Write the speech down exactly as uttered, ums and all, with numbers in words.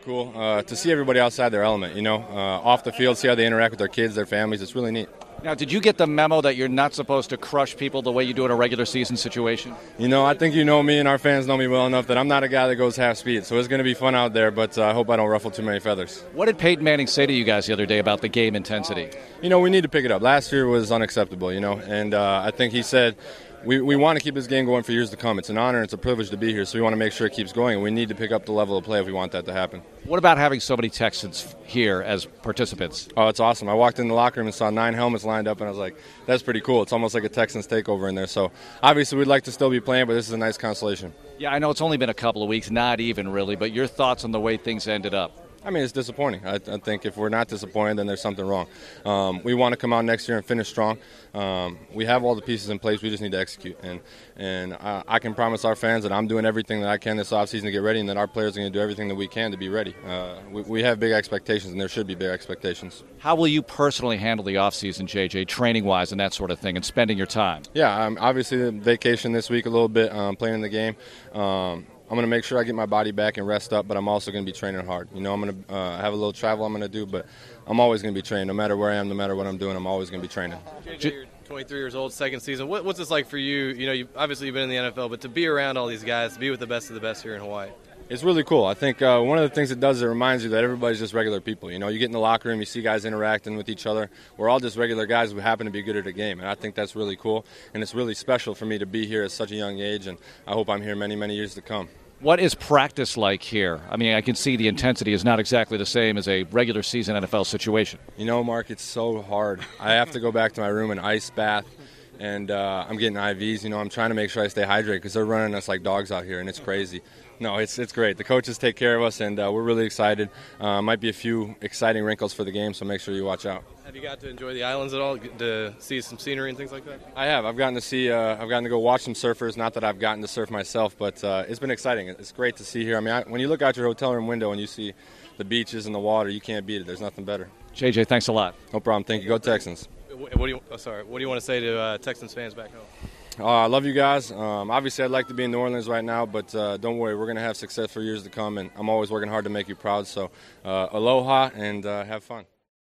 cool uh, to see everybody outside their element, you know, uh, off the field, see how they interact with their kids, their families. It's really neat. Now, did you get the memo that you're not supposed to crush people the way you do in a regular season situation? You know, I think you know me and our fans know me well enough that I'm not a guy that goes half speed, so it's going to be fun out there, but uh, I hope I don't ruffle too many feathers. What did Peyton Manning say to you guys the other day about the game intensity? You know, we need to pick it up. Last year was unacceptable, you know, and uh, I think he said we, we want to keep this game going for years to come. It's an honor and it's a privilege to be here, so we want to make sure it keeps going, and we need to pick up the level of play if we want that to happen. What about having so many Texans here as participants? Oh, it's awesome. I walked in the locker room and saw nine helmets lined up, and I was like, that's pretty cool. It's almost like a Texans takeover in there. So obviously we'd like to still be playing, but this is a nice consolation. Yeah, I know it's only been a couple of weeks, not even really, but your thoughts on the way things ended up? I mean, it's disappointing. I, I think if we're not disappointed, then there's something wrong. Um, we want to come out next year and finish strong. Um, we have all the pieces in place. We just need to execute. And and I, I can promise our fans that I'm doing everything that I can this offseason to get ready, and that our players are going to do everything that we can to be ready. Uh, we, we have big expectations, and there should be big expectations. How will you personally handle the offseason, J J, training-wise and that sort of thing, and spending your time? Yeah, um, obviously the vacation this week a little bit, um, playing in the game. Um, I'm going to make sure I get my body back and rest up, but I'm also going to be training hard. You know, I'm going to uh, have a little travel I'm going to do, but I'm always going to be training. No matter where I am, no matter what I'm doing, I'm always going to be training. J J, you're twenty-three years old, second season. What, what's this like for you? You know, you, obviously you've been in the N F L, but to be around all these guys, to be with the best of the best here in Hawaii. It's really cool. I think uh, one of the things it does is it reminds you that everybody's just regular people. You know, you get in the locker room, you see guys interacting with each other. We're all just regular guys who happen to be good at a game, and I think that's really cool. And it's really special for me to be here at such a young age, and I hope I'm here many, many years to come. What is practice like here? I mean, I can see the intensity is not exactly the same as a regular season N F L situation. You know, Mark, it's so hard. I have to go back to my room and ice bath, and uh, I'm getting I Vs. You know, I'm trying to make sure I stay hydrated because they're running us like dogs out here, and it's crazy. No, it's it's great. The coaches take care of us, and uh, we're really excited. Uh, might be a few exciting wrinkles for the game, so make sure you watch out. Have you got to enjoy the islands at all, to see some scenery and things like that? I have. I've gotten to see. Uh, I've gotten to go watch some surfers. Not that I've gotten to surf myself, but uh, it's been exciting. It's great to see here. I mean, I, when you look out your hotel room window and you see the beaches and the water, you can't beat it. There's nothing better. J J, thanks a lot. No problem. Thank you. Go Texans. What do you? Oh, sorry. What do you want to say to uh, Texans fans back home? Uh, I love you guys. Um, obviously, I'd like to be in New Orleans right now, but uh, don't worry. We're going to have success for years to come, and I'm always working hard to make you proud. So uh, aloha and uh, have fun.